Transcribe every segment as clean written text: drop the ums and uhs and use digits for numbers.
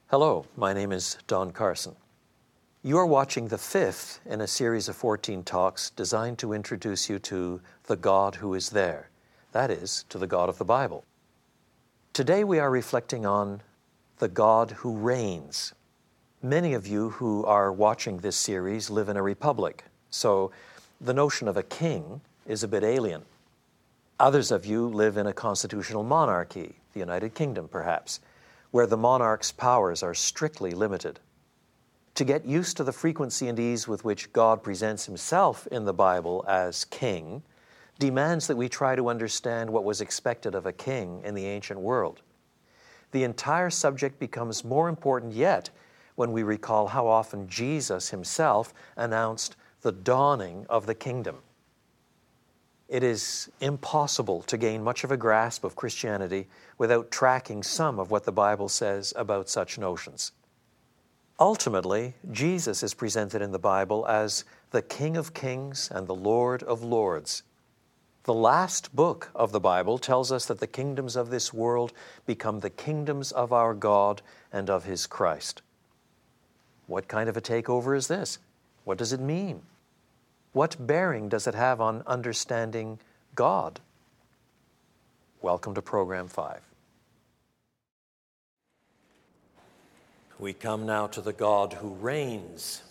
Hello, my name is Don Carson. You are watching the fifth in a series of 14 talks designed to introduce you to the God who is there, that is, to the God of the Bible. Today we are reflecting on the God who reigns. Many of you who are watching this series live in a republic, so the notion of a king is a bit alien. Others of you live in a constitutional monarchy, the United Kingdom perhaps, where the monarch's powers are strictly limited. To get used to the frequency and ease with which God presents himself in the Bible as king demands that we try to understand what was expected of a king in the ancient world. The entire subject becomes more important yet when we recall how often Jesus himself announced the dawning of the kingdom. It is impossible to gain much of a grasp of Christianity without tracking some of what the Bible says about such notions. Ultimately, Jesus is presented in the Bible as the King of Kings and the Lord of Lords. The last book of the Bible tells us that the kingdoms of this world become the kingdoms of our God and of his Christ. What kind of a takeover is this? What does it mean? What bearing does it have on understanding God? Welcome to Program 5. We come now to the God who reigns.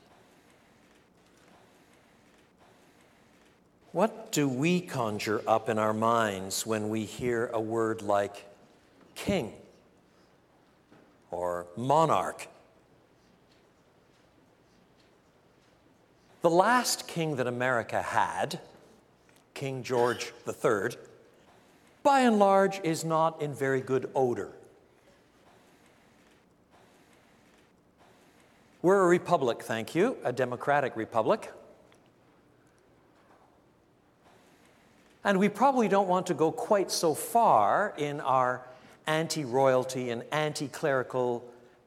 What do we conjure up in our minds when we hear a word like king or monarch? The last king that America had, King George III, by and large is not in very good odor. We're a republic, thank you, a democratic republic. And we probably don't want to go quite so far in our anti-royalty and anti-clerical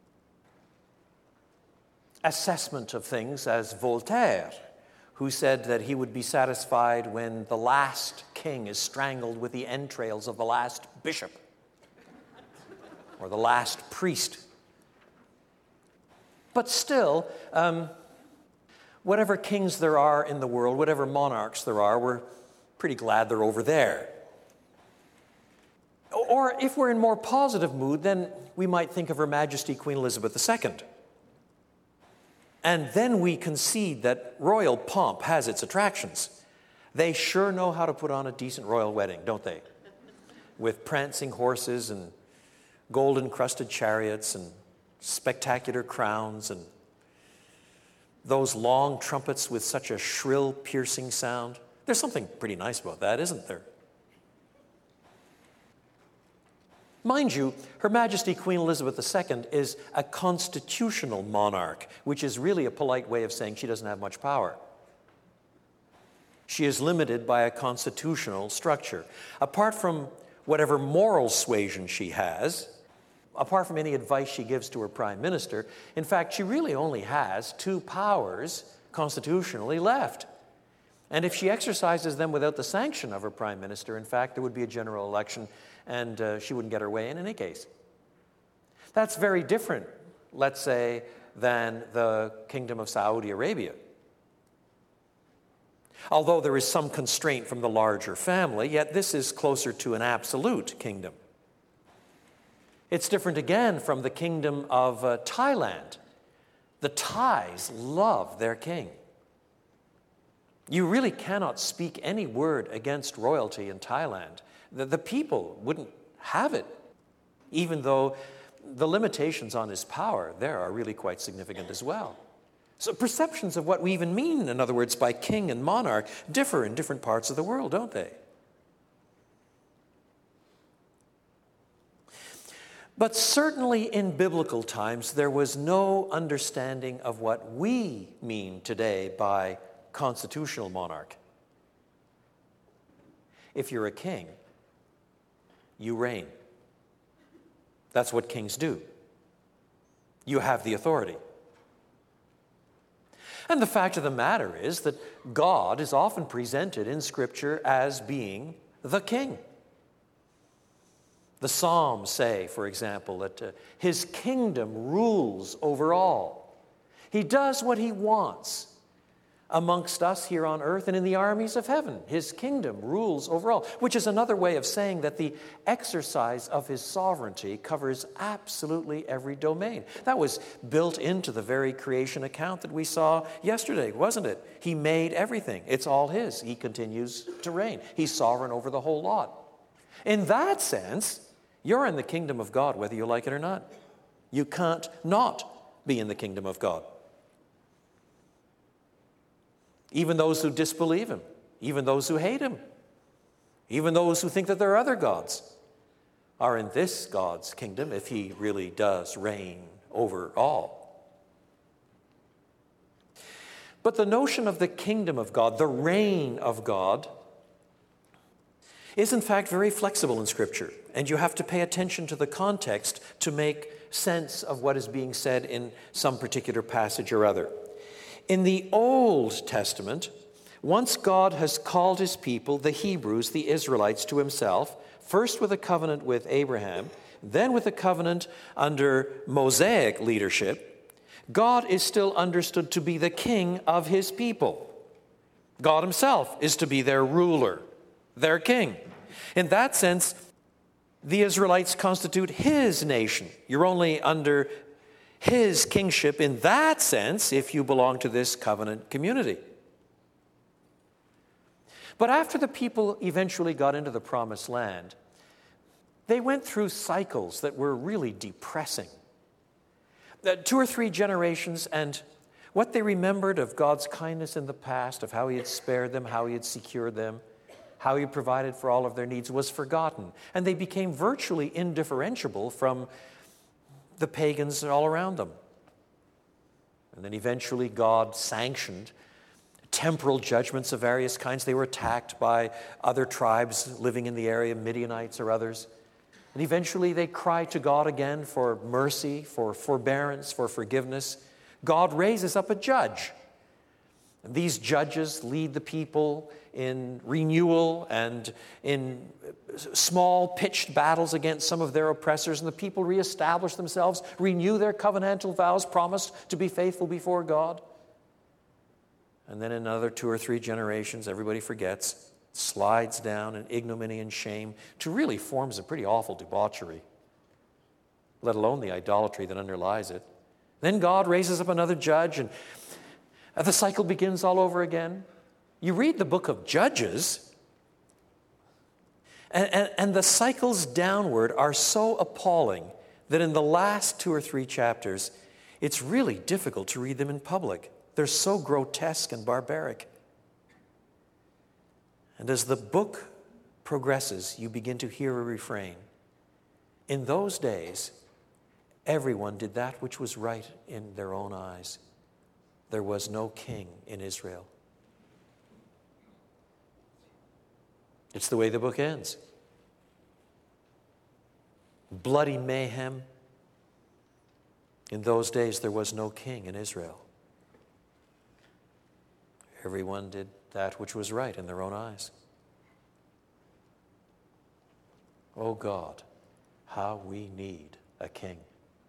assessment of things as Voltaire, who said that he would be satisfied when the last king is strangled with the entrails of the last bishop or the last priest. But still, whatever kings there are in the world, whatever monarchs there are, we're pretty glad they're over there. Or if we're in more positive mood, then we might think of Her Majesty Queen Elizabeth II. And then we concede that royal pomp has its attractions. They sure know how to put on a decent royal wedding, don't they? With prancing horses and gold-encrusted chariots and spectacular crowns and those long trumpets with such a shrill, piercing sound. There's something pretty nice about that, isn't there? Mind you, Her Majesty Queen Elizabeth II is a constitutional monarch, which is really a polite way of saying she doesn't have much power. She is limited by a constitutional structure. Apart from whatever moral suasion she has, apart from any advice she gives to her prime minister, in fact, she really only has two powers constitutionally left. And if she exercises them without the sanction of her prime minister, in fact, there would be a general election and she wouldn't get her way in any case. That's very different, let's say, than the Kingdom of Saudi Arabia. Although there is some constraint from the larger family, yet this is closer to an absolute kingdom. It's different again from the Kingdom of Thailand. The Thais love their king. You really cannot speak any word against royalty in Thailand. The people wouldn't have it, even though the limitations on his power there are really quite significant as well. So perceptions of what we even mean, in other words, by king and monarch, differ in different parts of the world, don't they? But certainly in biblical times, there was no understanding of what we mean today by constitutional monarch. If you're a king, you reign. That's what kings do. You have the authority. And the fact of the matter is that God is often presented in Scripture as being the king. The Psalms say, for example, that his kingdom rules over all. He does what he wants amongst us here on earth and in the armies of heaven. His kingdom rules over all, which is another way of saying that the exercise of his sovereignty covers absolutely every domain. That was built into the very creation account that we saw yesterday, wasn't it? He made everything. It's all his. He continues to reign. He's sovereign over the whole lot. In that sense, you're in the kingdom of God, whether you like it or not. You can't not be in the kingdom of God. Even those who disbelieve him, even those who hate him, even those who think that there are other gods, are in this God's kingdom if he really does reign over all. But the notion of the kingdom of God, the reign of God, is in fact very flexible in Scripture, and you have to pay attention to the context to make sense of what is being said in some particular passage or other. In the Old Testament, once God has called his people, the Hebrews, the Israelites, to himself, first with a covenant with Abraham, then with a covenant under Mosaic leadership, God is still understood to be the king of his people. God himself is to be their ruler, their king. In that sense, the Israelites constitute his nation. You're only under his kingship in that sense if you belong to this covenant community. But after the people eventually got into the promised land, they went through cycles that were really depressing. 2 or 3 generations, and what they remembered of God's kindness in the past, of how he had spared them, how he had secured them, how he provided for all of their needs, was forgotten. And they became virtually indifferentiable from the pagans all around them. And then eventually God sanctioned temporal judgments of various kinds. They were attacked by other tribes living in the area, Midianites or others. And eventually they cried to God again for mercy, for forbearance, for forgiveness. God raises up a judge. And these judges lead the people in renewal and in small pitched battles against some of their oppressors, and the people reestablish themselves, renew their covenantal vows, promised to be faithful before God. And then in another 2 or 3 generations, everybody forgets, slides down in ignominy and shame to really forms a pretty awful debauchery, let alone the idolatry that underlies it. Then God raises up another judge, and the cycle begins all over again. You read the book of Judges, and the cycles downward are so appalling that in the last 2 or 3 chapters, it's really difficult to read them in public. They're so grotesque and barbaric. And as the book progresses, you begin to hear a refrain. In those days, everyone did that which was right in their own eyes. There was no king in Israel. It's the way the book ends. Bloody mayhem. In those days, there was no king in Israel. Everyone did that which was right in their own eyes. Oh God, how we need a king.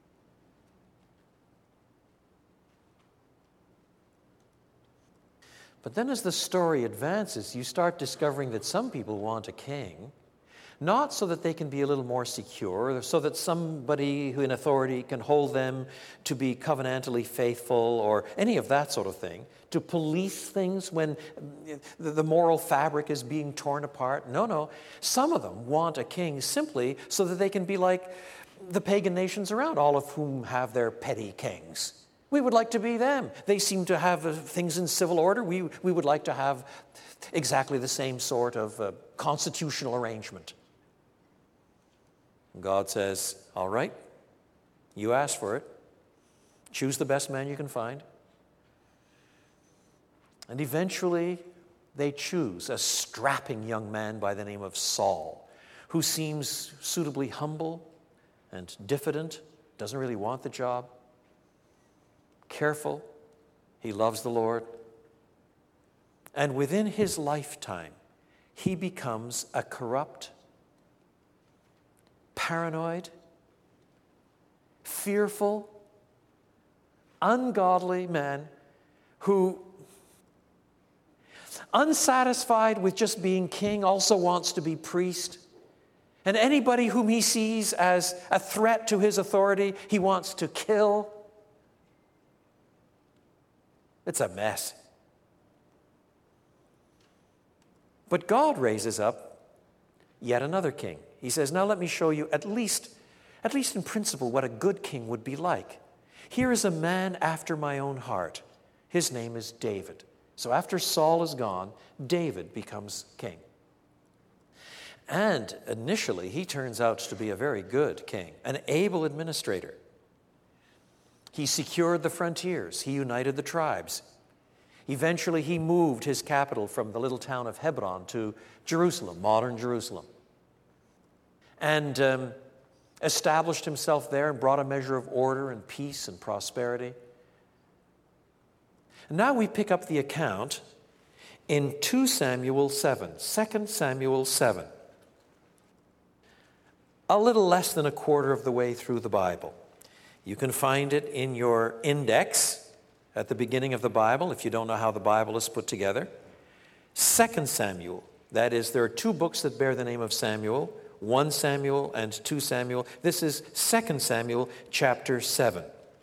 But then as the story advances, you start discovering that some people want a king, not so that they can be a little more secure, or so that somebody who in authority can hold them to be covenantally faithful or any of that sort of thing, to police things when the moral fabric is being torn apart. No. Some of them want a king simply so that they can be like the pagan nations around, all of whom have their petty kings. We would like to be them. They seem to have things in civil order. We would like to have exactly the same sort of constitutional arrangement. God says, all right, you asked for it. Choose the best man you can find. And eventually, they choose a strapping young man by the name of Saul, who seems suitably humble and diffident, doesn't really want the job. Careful, he loves the Lord. And within his lifetime, he becomes a corrupt, paranoid, fearful, ungodly man who, unsatisfied with just being king, also wants to be priest. And anybody whom he sees as a threat to his authority, he wants to kill. It's a mess. But God raises up yet another king. He says, now let me show you at least in principle what a good king would be like. Here is a man after my own heart. His name is David. So after Saul is gone, David becomes king. And initially, he turns out to be a very good king, an able administrator. He secured the frontiers. He united the tribes. Eventually, he moved his capital from the little town of Hebron to Jerusalem, modern Jerusalem, and established himself there and brought a measure of order and peace and prosperity. And now we pick up the account in 2 Samuel 7, 2 Samuel 7. A little less than a quarter of the way through the Bible. You can find it in your index at the beginning of the Bible, if you don't know how the Bible is put together. 2 Samuel, that is, there are two books that bear the name of Samuel, 1 Samuel and 2 Samuel. This is 2 Samuel chapter 7.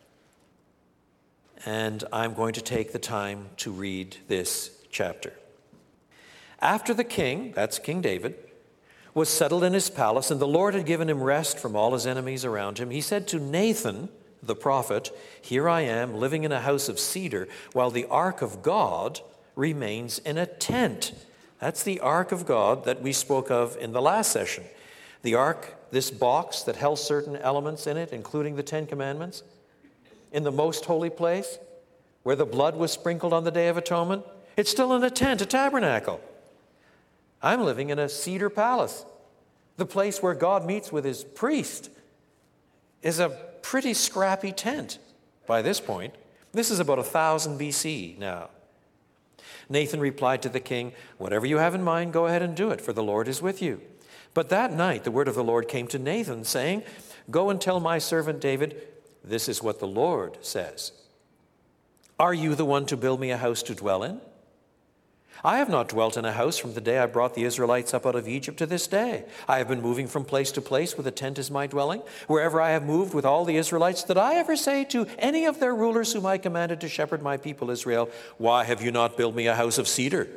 And I'm going to take the time to read this chapter. After the king, that's King David, was settled in his palace, and the Lord had given him rest from all his enemies around him, he said to Nathan, the prophet, "Here I am, living in a house of cedar, while the ark of God remains in a tent." That's the ark of God that we spoke of in the last session. The ark, this box that held certain elements in it, including the Ten Commandments, in the most holy place, where the blood was sprinkled on the Day of Atonement, it's still in a tent, a tabernacle. I'm living in a cedar palace. The place where God meets with his priest is a pretty scrappy tent by this point. This is about 1000 BC now. Nathan replied to the king, "Whatever you have in mind, go ahead and do it, for the Lord is with you." But that night the word of the Lord came to Nathan, saying, "Go and tell my servant David, this is what the Lord says. Are you the one to build me a house to dwell in? I have not dwelt in a house from the day I brought the Israelites up out of Egypt to this day. I have been moving from place to place with a tent as my dwelling. Wherever I have moved with all the Israelites, did I ever say to any of their rulers whom I commanded to shepherd my people Israel, 'Why have you not built me a house of cedar?'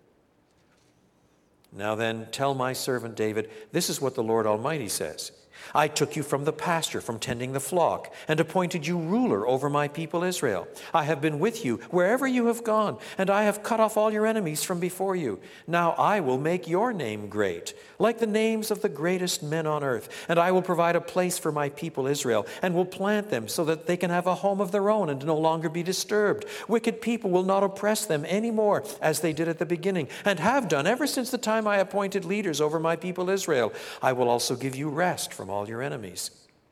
Now then, tell my servant David, this is what the Lord Almighty says. I took you from the pasture, from tending the flock, and appointed you ruler over my people Israel. I have been with you wherever you have gone, and I have cut off all your enemies from before you. Now I will make your name great, like the names of the greatest men on earth, and I will provide a place for my people Israel, and will plant them so that they can have a home of their own and no longer be disturbed. Wicked people will not oppress them any more, as they did at the beginning, and have done ever since the time I appointed leaders over my people Israel. I will also give you rest from all your enemies.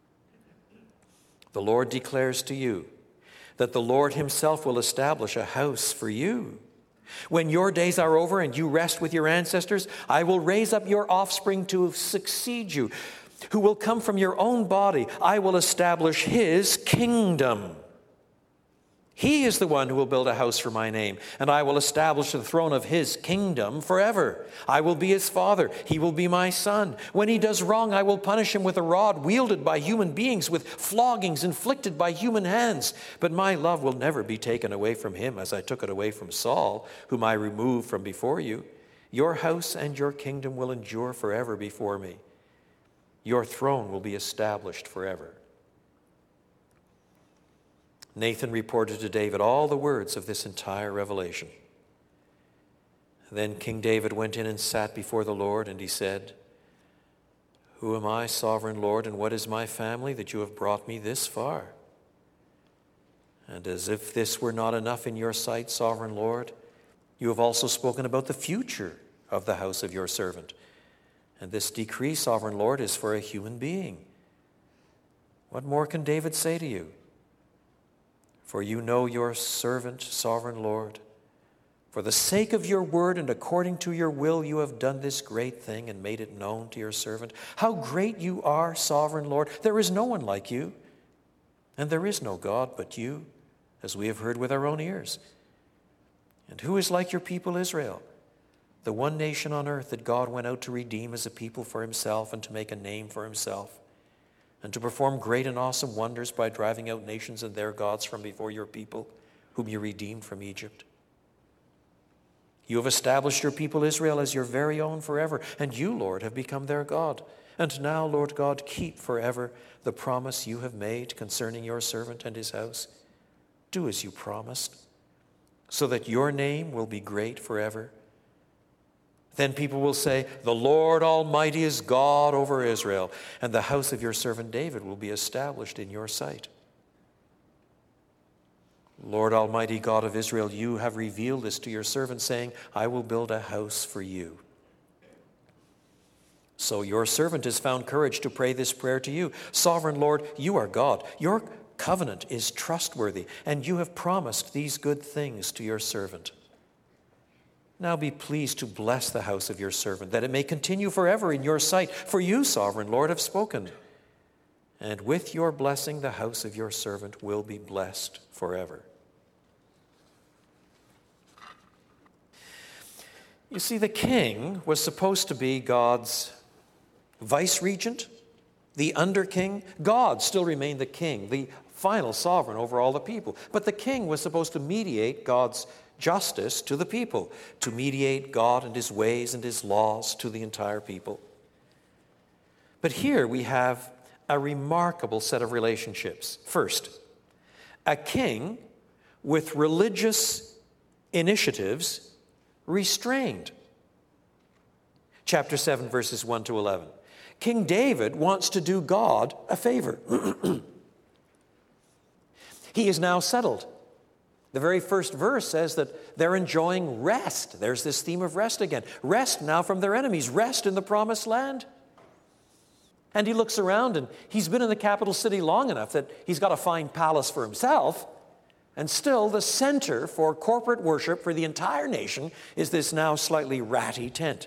The Lord declares to you that the Lord himself will establish a house for you. When your days are over and you rest with your ancestors, I will raise up your offspring to succeed you, who will come from your own body. I will establish his kingdom. He is the one who will build a house for my name, and I will establish the throne of his kingdom forever. I will be his father. He will be my son. When he does wrong, I will punish him with a rod wielded by human beings, with floggings inflicted by human hands. But my love will never be taken away from him, as I took it away from Saul, whom I removed from before you. Your house and your kingdom will endure forever before me. Your throne will be established forever." Nathan reported to David all the words of this entire revelation. Then King David went in and sat before the Lord, and he said, "Who am I, sovereign Lord, and what is my family that you have brought me this far? And as if this were not enough in your sight, sovereign Lord, you have also spoken about the future of the house of your servant. And this decree, sovereign Lord, is for a human being. What more can David say to you? For you know your servant, sovereign Lord. For the sake of your word and according to your will, you have done this great thing and made it known to your servant. How great you are, sovereign Lord. There is no one like you, and there is no God but you, as we have heard with our own ears. And who is like your people Israel, the one nation on earth that God went out to redeem as a people for himself and to make a name for himself, and to perform great and awesome wonders by driving out nations and their gods from before your people, whom you redeemed from Egypt? You have established your people Israel as your very own forever, and you, Lord, have become their God. And now, Lord God, keep forever the promise you have made concerning your servant and his house. Do as you promised, so that your name will be great forever. Then people will say, the Lord Almighty is God over Israel, and the house of your servant David will be established in your sight. Lord Almighty God of Israel, you have revealed this to your servant, saying, I will build a house for you. So your servant has found courage to pray this prayer to you. Sovereign Lord, you are God. Your covenant is trustworthy, and you have promised these good things to your servant. Now be pleased to bless the house of your servant, that it may continue forever in your sight. For you, sovereign Lord, have spoken. And with your blessing, the house of your servant will be blessed forever. You see, the king was supposed to be God's vice-regent, the under-king. God still remained the king, the final sovereign over all the people. But the king was supposed to mediate God's justice to the people, to mediate God and his ways and his laws to the entire people. But here we have a remarkable set of relationships. First, a king with religious initiatives restrained. Chapter 7, verses 1 to 11. King David wants to do God a favor. He is now settled. The very first verse says that they're enjoying rest. There's this theme of rest again. Rest now from their enemies. Rest in the promised land. And he looks around, and he's been in the capital city long enough that he's got a fine palace for himself. And still, the center for corporate worship for the entire nation is this now slightly ratty tent.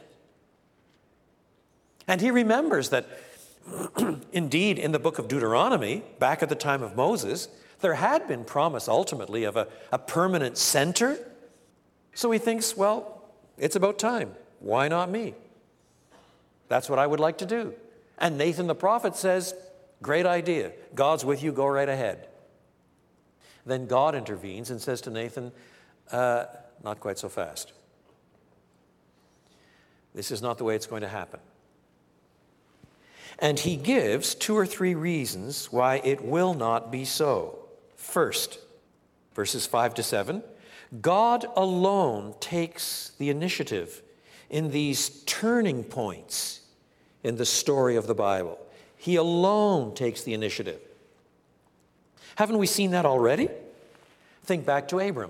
And he remembers that, indeed, in the book of Deuteronomy, back at the time of Moses, there had been promise ultimately of a permanent center. So he thinks, well, it's about time. Why not me? That's what I would like to do. And Nathan the prophet says, great idea. God's with you. Go right ahead. Then God intervenes and says to Nathan, not quite so fast. This is not the way it's going to happen. And he gives 2 or 3 reasons why it will not be so. First, verses 5 to 7, God alone takes the initiative in these turning points in the story of the Bible. He alone takes the initiative. Haven't we seen that already? Think back to Abram.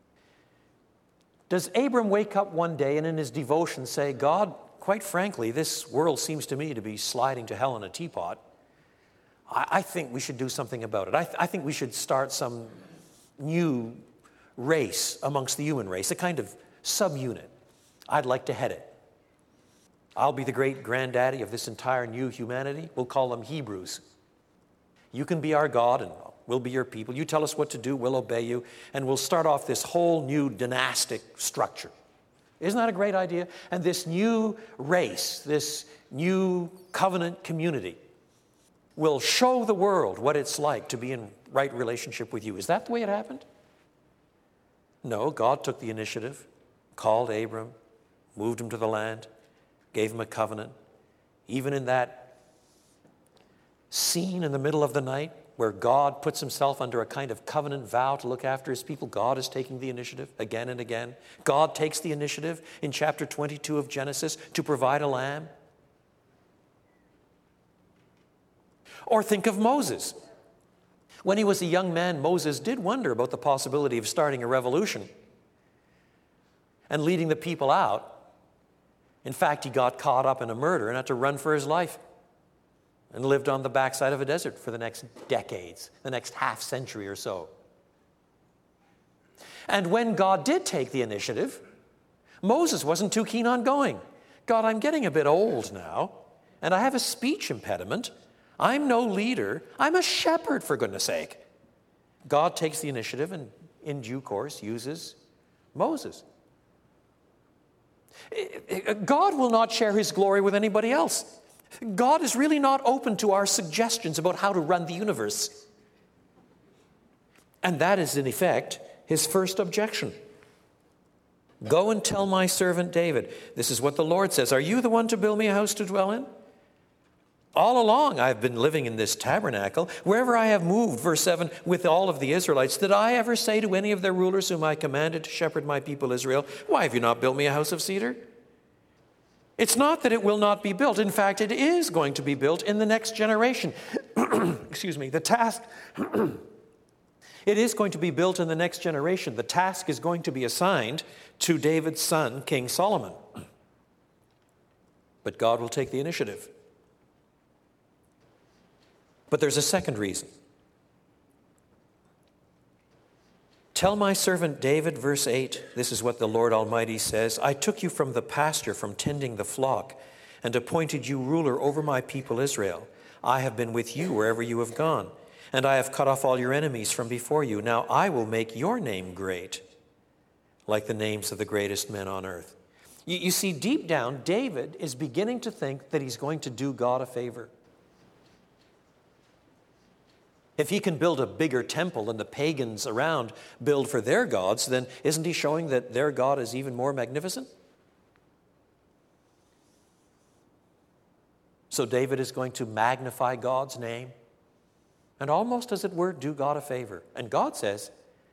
Does Abram wake up one day and in his devotion say, God, quite frankly, this world seems to me to be sliding to hell in a teapot. I think we should do something about it. I think we should start some new race amongst the human race, a kind of subunit. I'd like to head it. I'll be the great granddaddy of this entire new humanity. We'll call them Hebrews. You can be our God and we'll be your people. You tell us what to do, we'll obey you, and we'll start off this whole new dynastic structure. Isn't that a great idea? And this new race, this new covenant community will show the world what it's like to be in right relationship with you. Is that the way it happened? No, God took the initiative, called Abram, moved him to the land, gave him a covenant. Even in that scene in the middle of the night where God puts himself under a kind of covenant vow to look after his people, God is taking the initiative again and again. God takes the initiative in chapter 22 of Genesis to provide a lamb. Or think of Moses. When he was a young man, Moses did wonder about the possibility of starting a revolution and leading the people out. In fact, he got caught up in a murder and had to run for his life and lived on the backside of a desert for the next decades, the next half century or so. And when God did take the initiative, Moses wasn't too keen on going. God, I'm getting a bit old now, and I have a speech impediment. I'm no leader. I'm a shepherd, for goodness sake. God takes the initiative and, in due course, uses Moses. God will not share his glory with anybody else. God is really not open to our suggestions about how to run the universe. And that is, in effect, his first objection. Go and tell my servant David, this is what the Lord says, are you the one to build me a house to dwell in? All along I've been living in this tabernacle. Wherever I have moved, verse 7, with all of the Israelites, did I ever say to any of their rulers whom I commanded to shepherd my people Israel, why have you not built me a house of cedar? It's not that it will not be built. In fact, it is going to be built in the next generation. Excuse me. The task, it is going to be built in the next generation. The task is going to be assigned to David's son, King Solomon. But God will take the initiative. But there's a second reason. Tell my servant David, verse 8, this is what the Lord Almighty says, I took you from the pasture, from tending the flock, and appointed you ruler over my people Israel. I have been with you wherever you have gone, and I have cut off all your enemies from before you. Now I will make your name great, like the names of the greatest men on earth. You see, deep down, David is beginning to think that he's going to do God a favor. If he can build a bigger temple than the pagans around build for their gods, then isn't he showing that their God is even more magnificent? So David is going to magnify God's name and almost, as it were, do God a favor. And God says,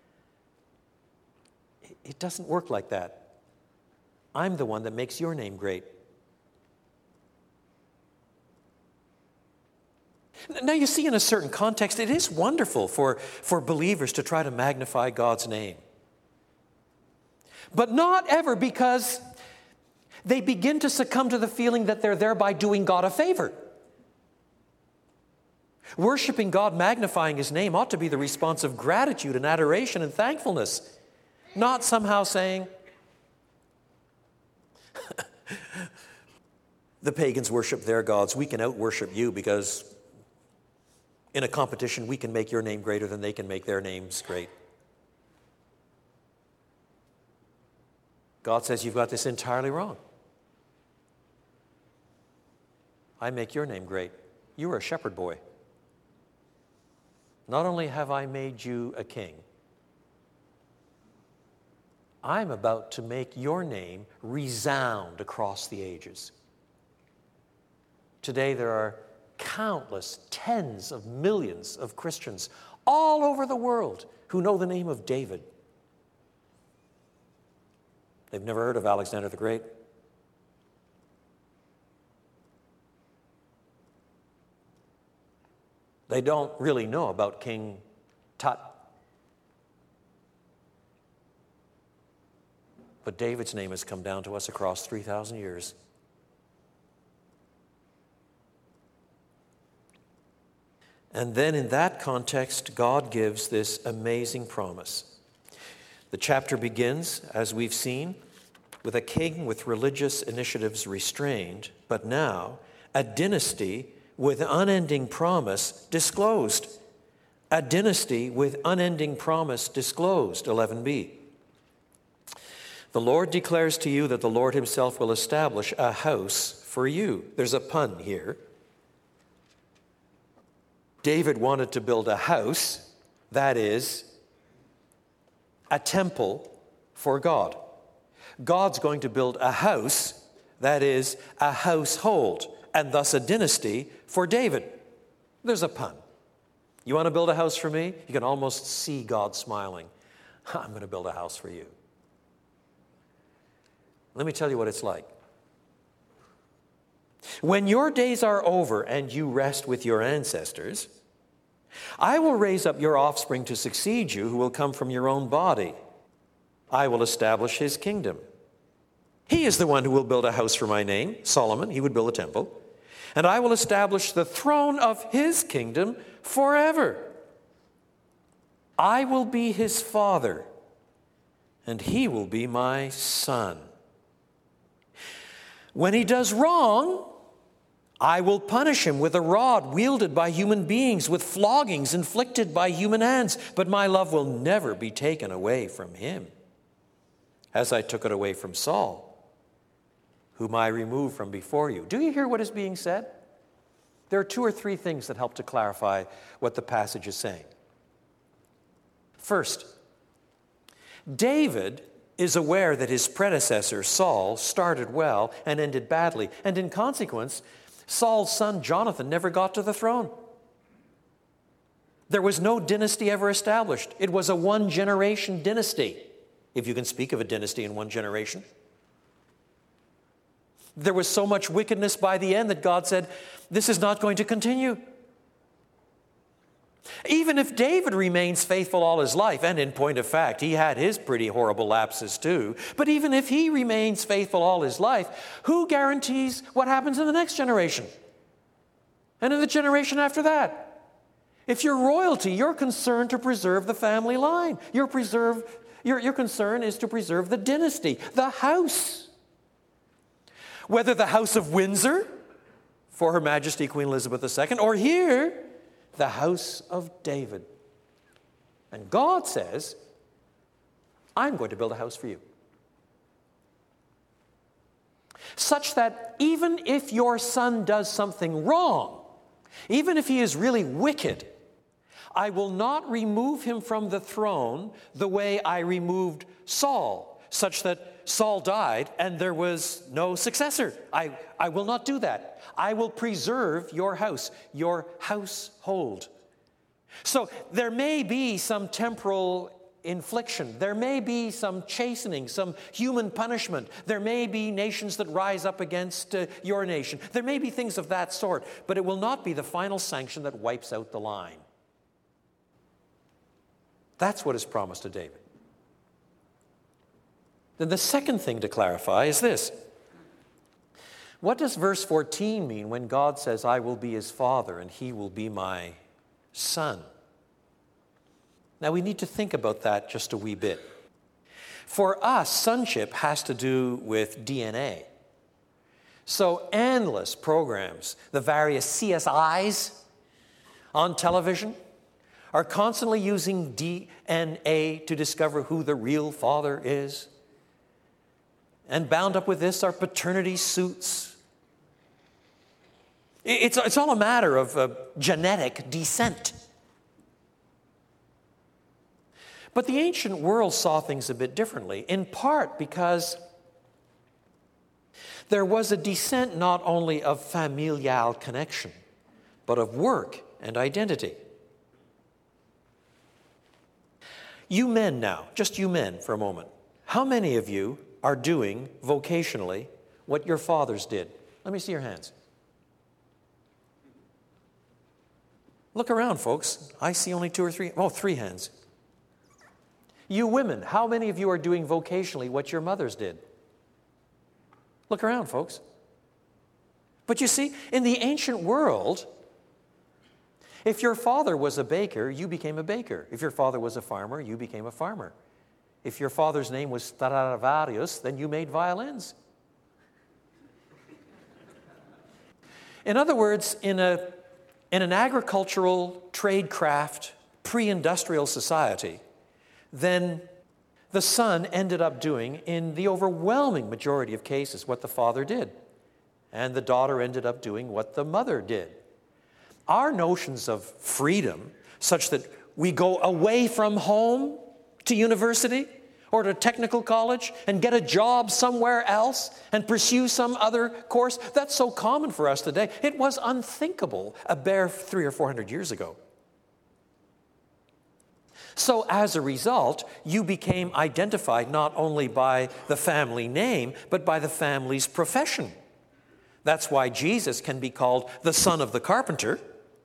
it doesn't work like that. I'm the one that makes your name great. Now, you see, in a certain context, it is wonderful for believers to try to magnify God's name. But not ever because they begin to succumb to the feeling that they're thereby doing God a favor. Worshiping God, magnifying his name ought to be the response of gratitude and adoration and thankfulness, not somehow saying, the pagans worship their gods, we can out-worship you because in a competition, we can make your name greater than they can make their names great. God says, you've got this entirely wrong. I make your name great. You are a shepherd boy. Not only have I made you a king, I'm about to make your name resound across the ages. Today there are countless tens of millions of Christians all over the world who know the name of David. They've never heard of Alexander the Great. They don't really know about King Tut. But David's name has come down to us across 3,000 years. And then in that context, God gives this amazing promise. The chapter begins, as we've seen, with a king with religious initiatives restrained, but now a dynasty with unending promise disclosed. A dynasty with unending promise disclosed, 11b. The Lord declares to you that the Lord himself will establish a house for you. There's a pun here. David wanted to build a house, that is, a temple for God. God's going to build a house, that is, a household, and thus a dynasty for David. There's a pun. You want to build a house for me? You can almost see God smiling. I'm going to build a house for you. Let me tell you what it's like. When your days are over and you rest with your ancestors, I will raise up your offspring to succeed you, who will come from your own body. I will establish his kingdom. He is the one who will build a house for my name, Solomon. He would build a temple. And I will establish the throne of his kingdom forever. I will be his father, and he will be my son. When he does wrong, I will punish him with a rod wielded by human beings, with floggings inflicted by human hands, but my love will never be taken away from him, as I took it away from Saul, whom I removed from before you. Do you hear what is being said? There are two or three things that help to clarify what the passage is saying. First, David is aware that his predecessor, Saul, started well and ended badly, and in consequence, Saul's son Jonathan never got to the throne. There was no dynasty ever established. It was a one-generation dynasty, if you can speak of a dynasty in one generation. There was so much wickedness by the end that God said, this is not going to continue. Even if David remains faithful all his life, and in point of fact, he had his pretty horrible lapses too, but even if he remains faithful all his life, who guarantees what happens in the next generation? And in the generation after that? If you're royalty, you're concerned to preserve the family line. Your concern is to preserve the dynasty, the house. Whether the House of Windsor, for Her Majesty Queen Elizabeth II, or here, the house of David. And God says, I'm going to build a house for you. Such that even if your son does something wrong, even if he is really wicked, I will not remove him from the throne the way I removed Saul, such that Saul died and there was no successor. I will not do that. I will preserve your house, your household. So there may be some temporal infliction. There may be some chastening, some human punishment. There may be nations that rise up against your nation. There may be things of that sort, but it will not be the final sanction that wipes out the line. That's what is promised to David. Then the second thing to clarify is this. What does verse 14 mean when God says, I will be his father and he will be my son? Now we need to think about that just a wee bit. For us, sonship has to do with DNA. So endless programs, the various CSIs on television, are constantly using DNA to discover who the real father is. And bound up with this are paternity suits. It's all a matter of genetic descent. But the ancient world saw things a bit differently, in part because there was a descent not only of familial connection, but of work and identity. You men now, just you men for a moment, how many of you are doing vocationally what your fathers did? Let me see your hands. Look around, folks. I see only three hands. You women, how many of you are doing vocationally what your mothers did? Look around, folks. But you see, in the ancient world, if your father was a baker, you became a baker. If your father was a farmer, you became a farmer. If your father's name was Stradivarius, then you made violins. In other words, in an agricultural tradecraft, pre-industrial society, then the son ended up doing, in the overwhelming majority of cases, what the father did. And the daughter ended up doing what the mother did. Our notions of freedom, such that we go away from home to university or to technical college and get a job somewhere else and pursue some other course, that's so common for us today. It was unthinkable a bare 300 or 400 years ago. So as a result, you became identified not only by the family name, but by the family's profession. That's why Jesus can be called the son of the carpenter,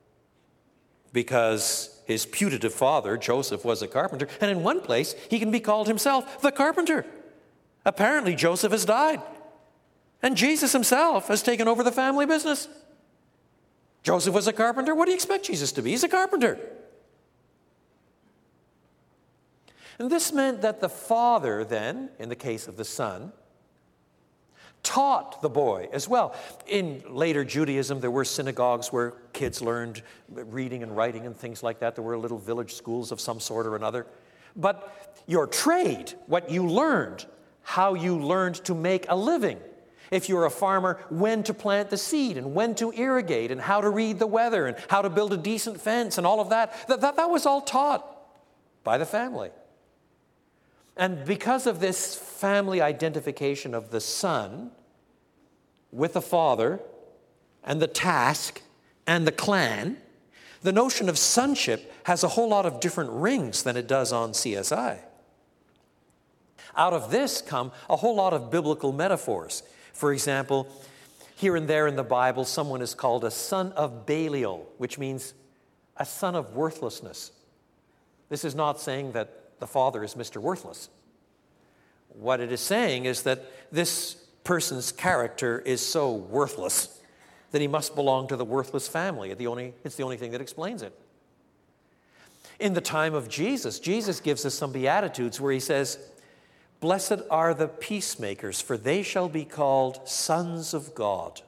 because his putative father, Joseph, was a carpenter. And in one place, he can be called himself the carpenter. Apparently, Joseph has died. And Jesus himself has taken over the family business. Joseph was a carpenter. What do you expect Jesus to be? He's a carpenter. And this meant that the father then, in the case of the son, taught the boy as well. In later Judaism, there were synagogues where kids learned reading and writing and things like that. There were little village schools of some sort or another. But your trade, what you learned, how you learned to make a living. If you're a farmer, when to plant the seed and when to irrigate and how to read the weather and how to build a decent fence and all of that, that was all taught by the family. And because of this family identification of the son with the father and the task and the clan, the notion of sonship has a whole lot of different rings than it does on CSI. Out of this come a whole lot of biblical metaphors. For example, here and there in the Bible, someone is called a son of Belial, which means a son of worthlessness. This is not saying that the father is Mr. Worthless. What it is saying is that this person's character is so worthless that he must belong to the worthless family. It's the only thing that explains it. In the time of Jesus, Jesus gives us some Beatitudes where he says, "Blessed are the peacemakers, for they shall be called sons of God."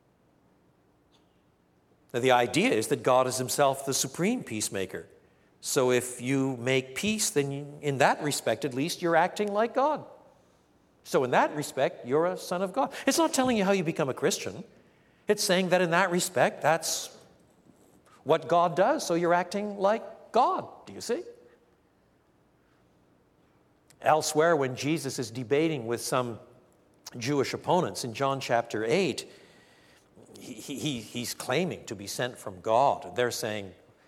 Now, the idea is that God is himself the supreme peacemaker. So if you make peace, then in that respect, at least, you're acting like God. So in that respect, you're a son of God. It's not telling you how you become a Christian. It's saying that in that respect, that's what God does. So you're acting like God. Do you see? Elsewhere, when Jesus is debating with some Jewish opponents in John chapter 8, he's claiming to be sent from God. And they're saying,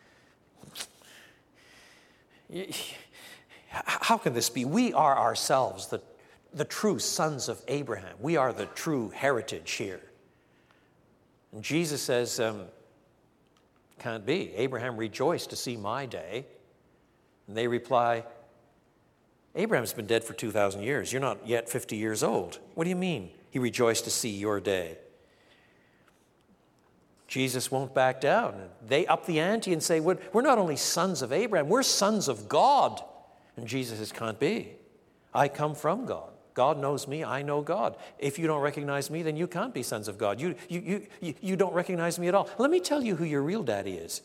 how can this be? We are ourselves the true sons of Abraham. We are the true heritage here. And Jesus says, can't be. Abraham rejoiced to see my day. And they reply, Abraham's been dead for 2,000 years. You're not yet 50 years old. What do you mean he rejoiced to see your day? Jesus won't back down. They up the ante and say, we're not only sons of Abraham, we're sons of God. And Jesus says, can't be. I come from God. God knows me, I know God. If you don't recognize me, then you can't be sons of God. You don't recognize me at all. Let me tell you who your real daddy is.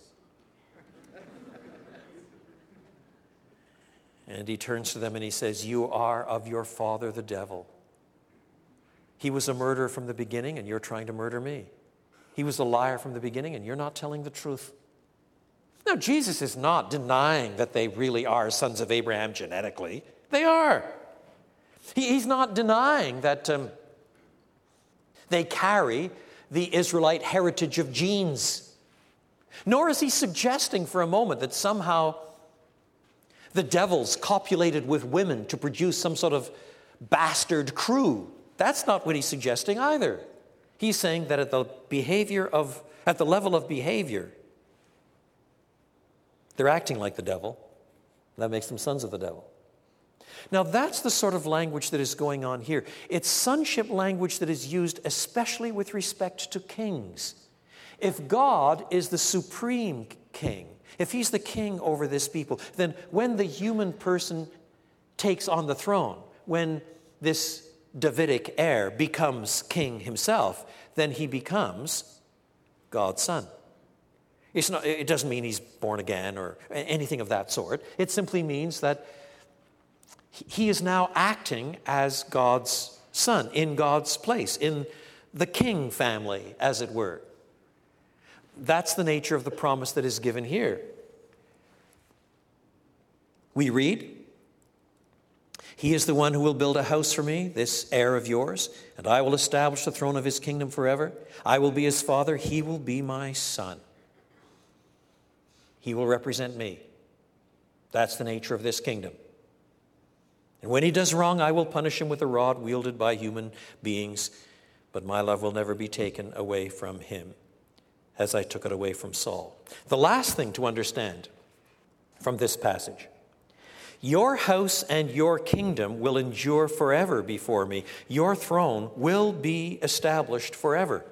And he turns to them and he says, you are of your father the devil. He was a murderer from the beginning and you're trying to murder me. He was a liar from the beginning and you're not telling the truth. Now, Jesus is not denying that they really are sons of Abraham genetically. They are. He's not denying that they carry the Israelite heritage of genes. Nor is he suggesting for a moment that somehow the devils copulated with women to produce some sort of bastard crew. That's not what he's suggesting either. He's saying that at the level of behavior, they're acting like the devil. That makes them sons of the devil. Now, that's the sort of language that is going on here. It's sonship language that is used especially with respect to kings. If God is the supreme king, if he's the king over this people, then when the human person takes on the throne, when this Davidic heir becomes king himself, then he becomes God's son. It doesn't mean he's born again or anything of that sort. It simply means that he is now acting as God's son, in God's place, in the king family, as it were. That's the nature of the promise that is given here. We read, he is the one who will build a house for me, this heir of yours, and I will establish the throne of his kingdom forever. I will be his father, he will be my son. He will represent me. That's the nature of this kingdom. And when he does wrong, I will punish him with a rod wielded by human beings, but my love will never be taken away from him, as I took it away from Saul. The last thing to understand from this passage, your house and your kingdom will endure forever before me. Your throne will be established forever.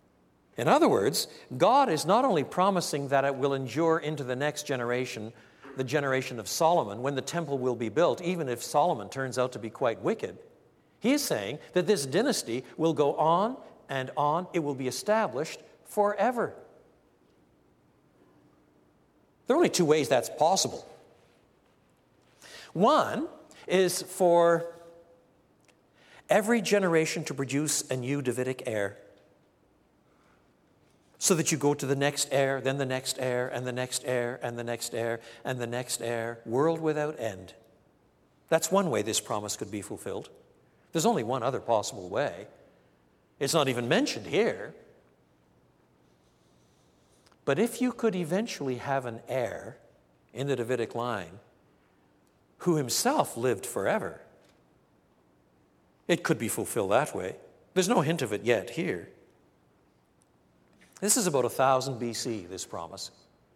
In other words, God is not only promising that it will endure into the next generation the generation of Solomon, when the temple will be built, even if Solomon turns out to be quite wicked, he is saying that this dynasty will go on and on. It will be established forever. There are only two ways that's possible. One is for every generation to produce a new Davidic heir, so that you go to the next heir, then the next heir, and the next heir, and the next heir, and the next heir, world without end. That's one way this promise could be fulfilled. There's only one other possible way. It's not even mentioned here. But if you could eventually have an heir in the Davidic line who himself lived forever, it could be fulfilled that way. There's no hint of it yet here. This is about 1000 BC, this promise.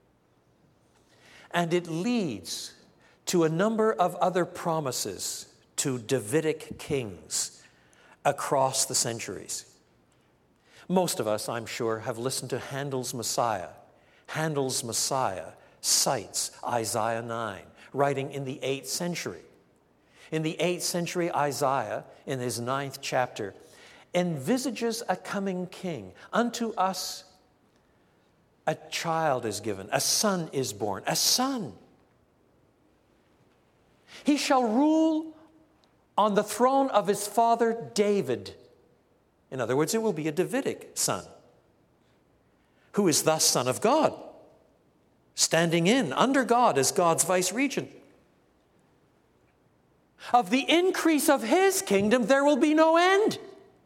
And it leads to a number of other promises to Davidic kings across the centuries. Most of us, I'm sure, have listened to Handel's Messiah. Handel's Messiah cites Isaiah 9, writing in the 8th century. In the 8th century, Isaiah, in his 9th chapter, envisages a coming king. Unto us a child is given, a son is born, a son. He shall rule on the throne of his father David. In other words, it will be a Davidic son, who is thus Son of God, standing in under God as God's vice-regent. Of the increase of his kingdom there will be no end.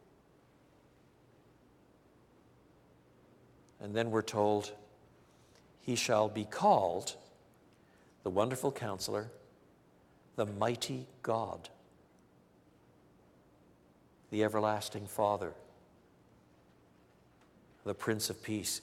And then we're told, he shall be called the Wonderful Counselor, the Mighty God, the Everlasting Father, the Prince of Peace.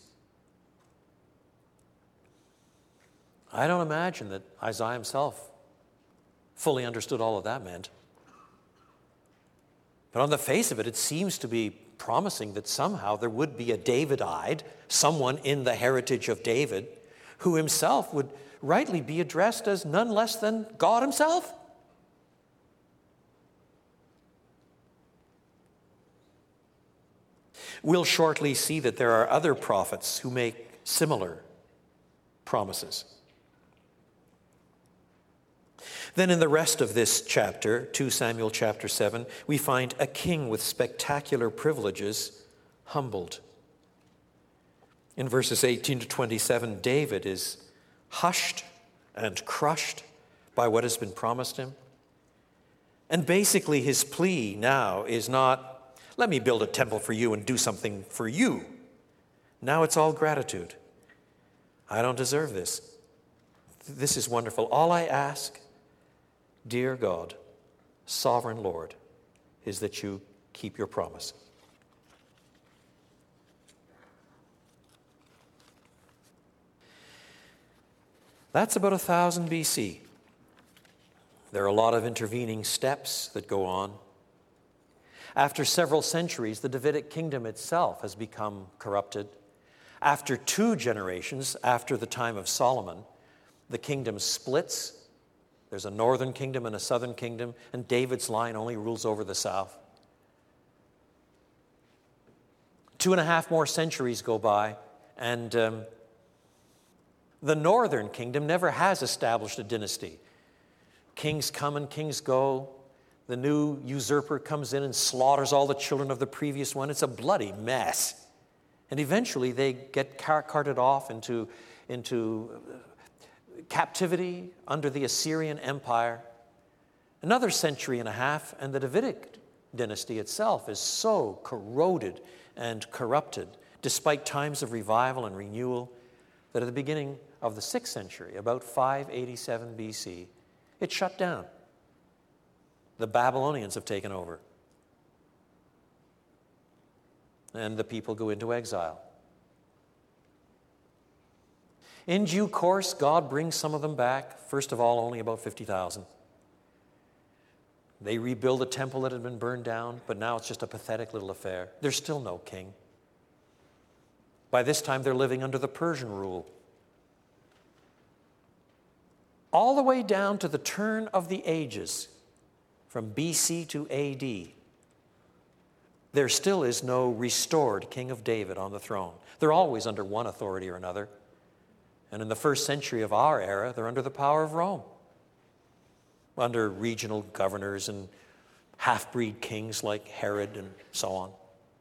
I don't imagine that Isaiah himself fully understood all of that meant. But on the face of it, it seems to be promising that somehow there would be a Davidite, someone in the heritage of David, who himself would rightly be addressed as none less than God himself. We'll shortly see that there are other prophets who make similar promises. Then in the rest of this chapter, 2 Samuel chapter 7, we find a king with spectacular privileges humbled. In verses 18 to 27, David is hushed and crushed by what has been promised him. And basically his plea now is not, let me build a temple for you and do something for you. Now it's all gratitude. I don't deserve this. This is wonderful. All I ask, dear God, sovereign Lord, is that you keep your promise. That's about 1000 BC. There are a lot of intervening steps that go on. After several centuries, the Davidic kingdom itself has become corrupted. After 2 generations, after the time of Solomon, the kingdom splits. There's a northern kingdom and a southern kingdom, and David's line only rules over the south. 2.5 more centuries go by, and the northern kingdom never has established a dynasty. Kings come and kings go. The new usurper comes in and slaughters all the children of the previous one. It's a bloody mess. And eventually they get carted off into captivity under the Assyrian Empire. Another century and a half, and the Davidic dynasty itself is so corroded and corrupted, despite times of revival and renewal, that at the beginning of the 6th century, about 587 BC, it shut down. The Babylonians have taken over. And the people go into exile. In due course, God brings some of them back. First of all, only about 50,000. They rebuild a temple that had been burned down, but now it's just a pathetic little affair. There's still no king. By this time, they're living under the Persian rule. all the way down to the turn of the ages, from BC to AD, there still is no restored King of David on the throne. They're always under one authority or another. And in the first century of our era, they're under the power of Rome, under regional governors and half-breed kings like Herod and so on.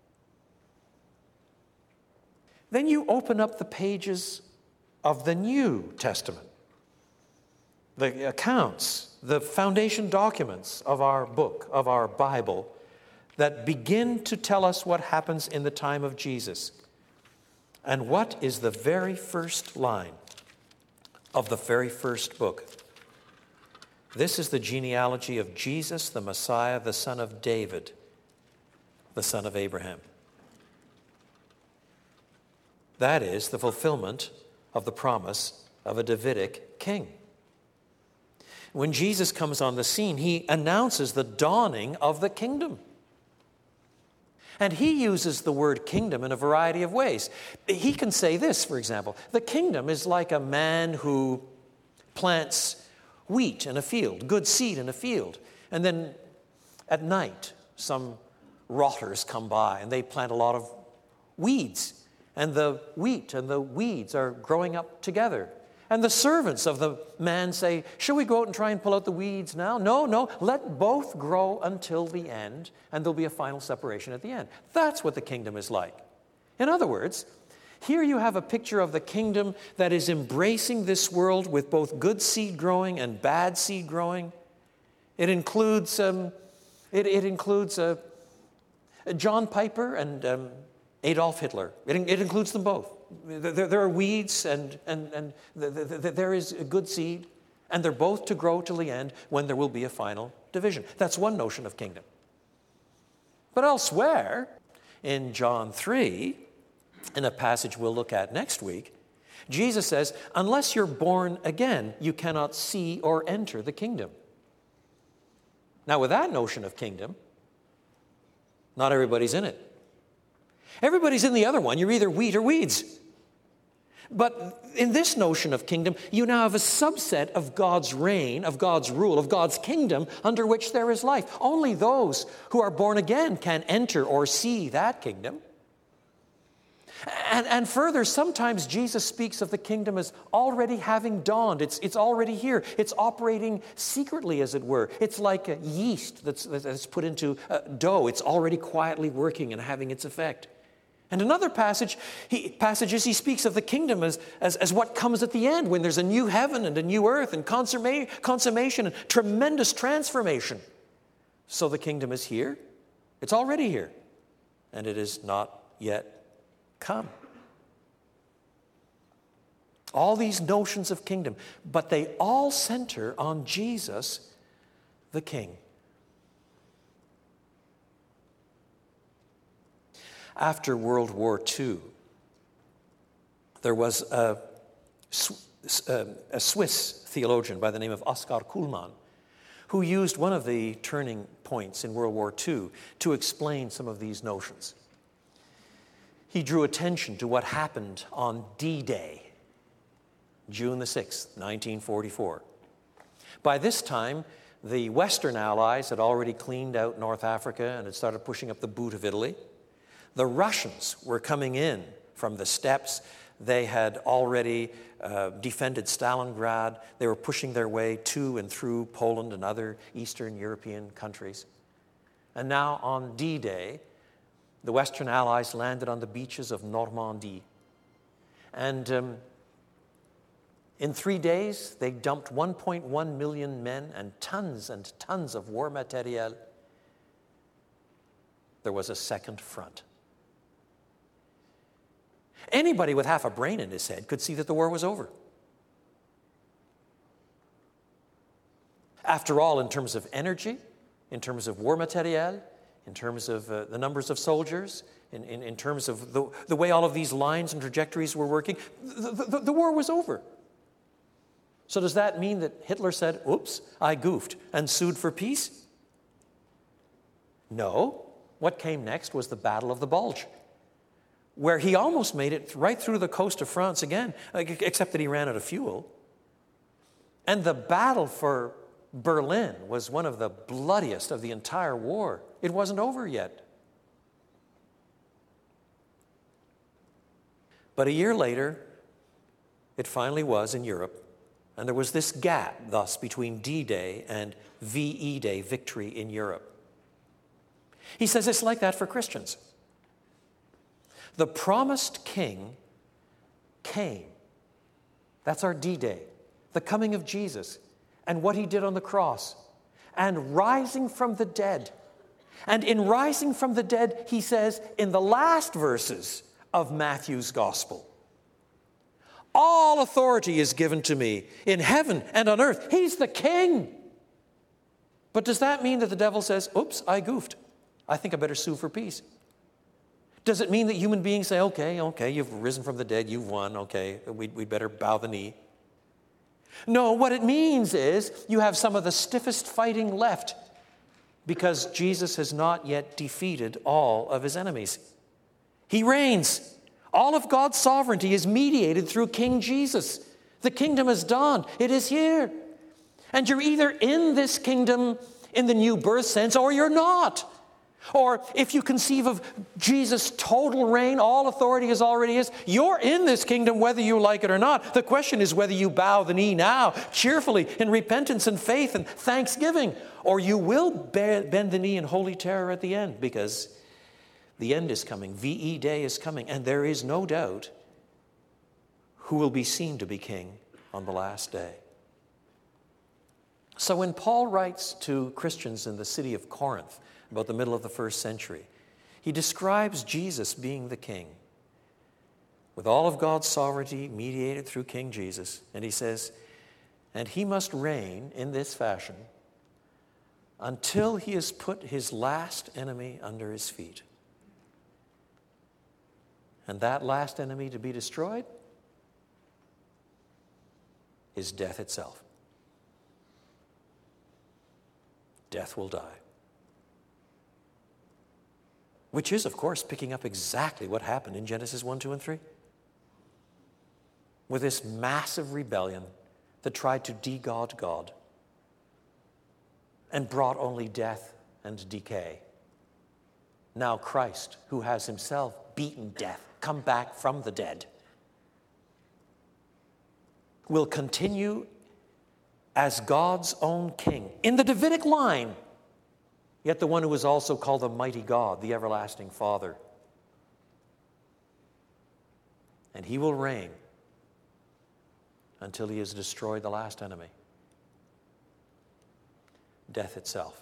Then you open up the pages of the New Testament, the accounts, the foundation documents of our book, of our Bible, that begin to tell us what happens in the time of Jesus. And what is the very first line of the very first book? This is the genealogy of Jesus, the Messiah, the son of David, the son of Abraham. That is the fulfillment of the promise of a Davidic king. When Jesus comes on the scene, he announces the dawning of the kingdom. And he uses the word kingdom in a variety of ways. He can say this, for example, the kingdom is like a man who plants wheat in a field, good seed in a field, and then at night some rotters come by and they plant a lot of weeds, and the wheat and the weeds are growing up together. And the servants of the man say, "Shall we go out and try and pull out the weeds now?" No, let both grow until the end, and there'll be a final separation at the end. That's what the kingdom is like. In other words, here you have a picture of the kingdom that is embracing this world with both good seed growing and bad seed growing. It includes John Piper and Adolf Hitler. It includes them both. There are weeds and there is a good seed, and they're both to grow till the end when there will be a final division. That's one notion of kingdom. But elsewhere, in John 3, in a passage we'll look at next week, Jesus says, unless you're born again, you cannot see or enter the kingdom. Now, with that notion of kingdom, not everybody's in it. Everybody's in the other one. You're either wheat or weeds. But in this notion of kingdom, you now have a subset of God's reign, of God's rule, of God's kingdom under which there is life. Only those who are born again can enter or see that kingdom. And further, sometimes Jesus speaks of the kingdom as already having dawned. It's already here. It's operating secretly, as it were. It's like a yeast that's put into dough. It's already quietly working and having its effect. And in other passages, he speaks of the kingdom as what comes at the end, when there's a new heaven and a new earth and consummation and tremendous transformation. So the kingdom is here. It's already here. And it is not yet come. All these notions of kingdom, but they all center on Jesus, the King. After World War II, there was a Swiss theologian by the name of Oskar Kuhlmann who used one of the turning points in World War II to explain some of these notions. He drew attention to what happened on D-Day, June the 6th, 1944. By this time, the Western Allies had already cleaned out North Africa and had started pushing up the boot of Italy. The Russians were coming in from the steppes. They had already defended Stalingrad. They were pushing their way to and through Poland and other Eastern European countries. And now on D-Day, the Western Allies landed on the beaches of Normandy. And in 3 days, they dumped 1.1 million men and tons of war materiel. There was a second front. Anybody with half a brain in his head could see that the war was over. After all, in terms of energy, in terms of war materiel, in terms of the numbers of soldiers, in terms of the way all of these lines and trajectories were working, the war was over. So does that mean that Hitler said, "Oops, I goofed," and sued for peace? No. What came next was the Battle of the Bulge, where he almost made it right through the coast of France again, except that he ran out of fuel. And the battle for Berlin was one of the bloodiest of the entire war. It wasn't over yet. But a year later, it finally was in Europe, and there was this gap, thus, between D-Day and VE Day, victory in Europe. He says it's like that for Christians. The promised king came. That's our D-Day, the coming of Jesus and what he did on the cross and rising from the dead. And in rising from the dead, he says in the last verses of Matthew's gospel, all authority is given to me in heaven and on earth. He's the king. But does that mean that the devil says, oops, I goofed. I think I better sue for peace? Does it mean that human beings say, okay, you've risen from the dead, you've won, okay, we'd better bow the knee? No, what it means is you have some of the stiffest fighting left because Jesus has not yet defeated all of his enemies. He reigns. All of God's sovereignty is mediated through King Jesus. The kingdom has dawned. It is here. And you're either in this kingdom in the new birth sense or you're not. Or if you conceive of Jesus' total reign, all authority is already his, you're in this kingdom whether you like it or not. The question is whether you bow the knee now, cheerfully, in repentance and faith and thanksgiving, or you will bend the knee in holy terror at the end, because the end is coming. VE Day is coming, and there is no doubt who will be seen to be king on the last day. So when Paul writes to Christians in the city of Corinth, about the middle of the first century, he describes Jesus being the king with all of God's sovereignty mediated through King Jesus. And he says, and he must reign in this fashion until he has put his last enemy under his feet. And that last enemy to be destroyed is death itself. Death will die. Which is, of course, picking up exactly what happened in Genesis 1, 2, and 3. With this massive rebellion that tried to de-God God and brought only death and decay. Now Christ, who has himself beaten death, come back from the dead, will continue as God's own king in the Davidic line, yet the one who is also called the mighty God, the everlasting Father. And he will reign until he has destroyed the last enemy, death itself.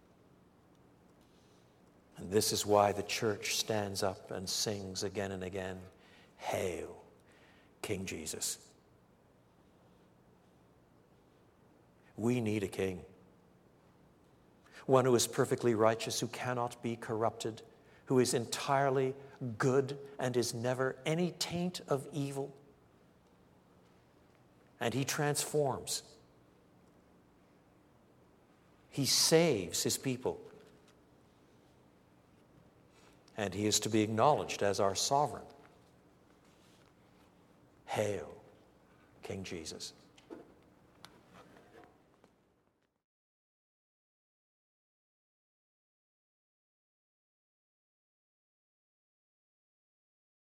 And this is why the church stands up and sings again and again, "Hail, King Jesus." We need a king. One who is perfectly righteous, who cannot be corrupted, who is entirely good and is never any taint of evil. And he transforms. He saves his people. And he is to be acknowledged as our sovereign. Hail, King Jesus.